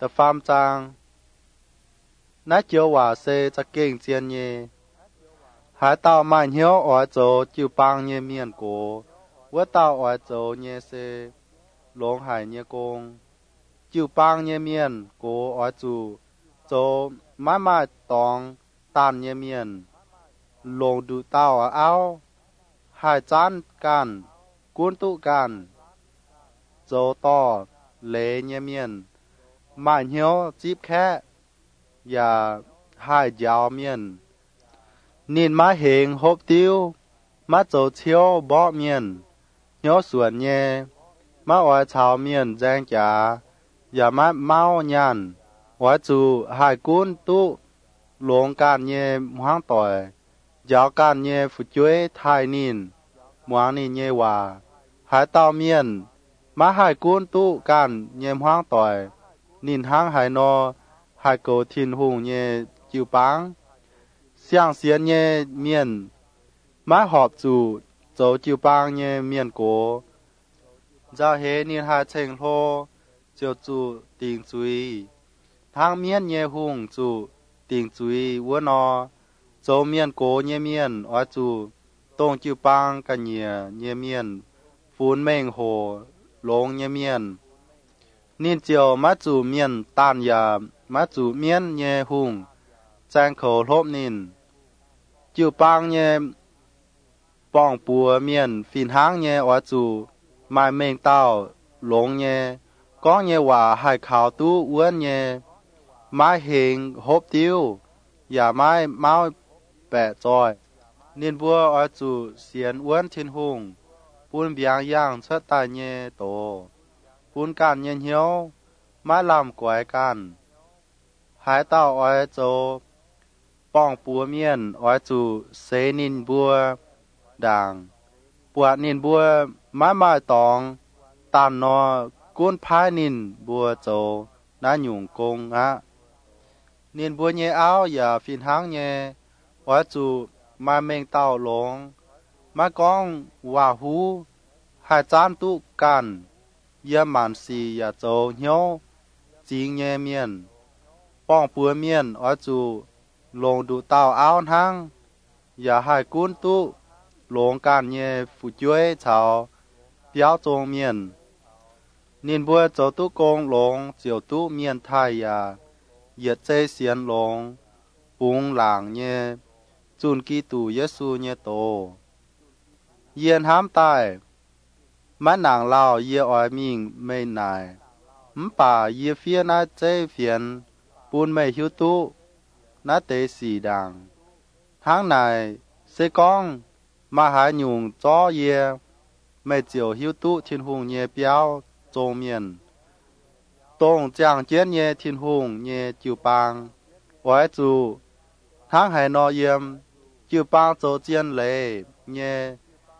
tờ pham trang nát chiếu hòa xe cho kinh chiên nhé hải tàu mai hiếu ở chỗ chịu băng nhé miền cổ với tàu ở chỗ nhé xe lông hải nhé công chịu băng nhé miền cổ ở chỗ mãi mãi tòng tàn nhé miền lông đủ tàu ở áo hải chán can cuốn tụ can chỗ to lệ nhé miền mai hiếu chip khẽ và hai giáo miền nên má hình hộp tiêu má chỗ chiếu bỏ miền nhớ xuân nhé má ở chào miền giang trả và má mau nhàn ở chủ hai cuốn tu luồng can nhé hoang tỏi giáo can nhé phụ chuối thai nín muang nín nhé hòa hai tàu miền má hai cuốn tu can nhé hoang tỏi nín hang hai nọ hai cổ thiên hùng nhé chịu báng xiang xiên nhé miền má họp chủ dấu chịu báng nhé miền cổ ra hết nín hai chênh hô chiều chủ tình chuối thang miền nhé hùng chủ tình chuối vua nọ dấu miền cổ nhé miền ở chủ tông chịu báng cả nhé miền phun mênh hồ lông nhé miền nín chiều má chủ miền tàn ya má chủ miền nhé hùng trang khẩu hộp nín chiều băng nhé bong bùa miền phìn háng nhé ở chủ mai mênh tàu lông nhé có nhé hòa hai khảo tu uốn nhé mai hình hộp tiêu và mai máu bẹ tròi nín bùa ở chủ xiên uốn thiên hùng buôn biang yang xuất tài nhé tổ buôn can nhé hiếu mai làm quái can hải tàu ở chỗ bong bùa miền ở chủ xế nín bùa đàng bùa nín bùa mãi mãi tòng tàn nọ cuốn phái nín bùa chỗ ná nhung công á nín bùa nhé áo và phiên háng nhé ở chủ mai mênh tàu lông mai con hòa hú hai chán tu can yếm màn xì và chỗ hiếu chính nhé miền bong bùa miền ở chủ lông đủ tàu áo hang và hai cuốn tu lông can nhé phụ chuối chào béo trông miền nín bùa chỗ tu công lông chiều tu miền thái và yết chế xiên lông bùng làng nhé chun kỳ tù Giêsu nhé tổ yên hám tai má nàng lao yê ỏi mình mê nài bà yê phiên á chế phiên buôn mê hiếu tu ná tế xì đàng tháng này sẽ con mà hải nhung cho yê mê chiều hiếu tu thiên hùng nhé béo trông miền tông chàng chiến nhé thiên hùng nhé chiều bang ở chủ tháng hải nọ yếm chiều bang chỗ chiến lệ nhé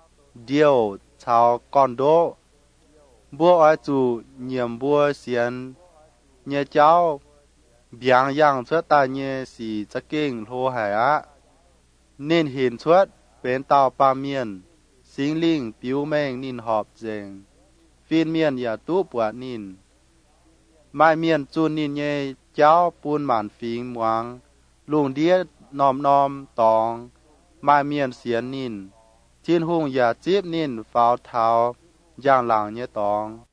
điều chào con đô bùa ở chủ nhiệm bùa xiên nhé cháu biang yang xuất tài nhé xì chắc kinh hô hải á nên hiện xuất bên tàu ba miền sinh linh biểu mênh nín họp dền phiên miền ya tu bùa nín mai miền chun nín nhé cháu buôn màn phím muang luồng đĩa nòm tòng mai miền xiên nín thiên hùng ya chip nín vào thảo giang làng nhé tòng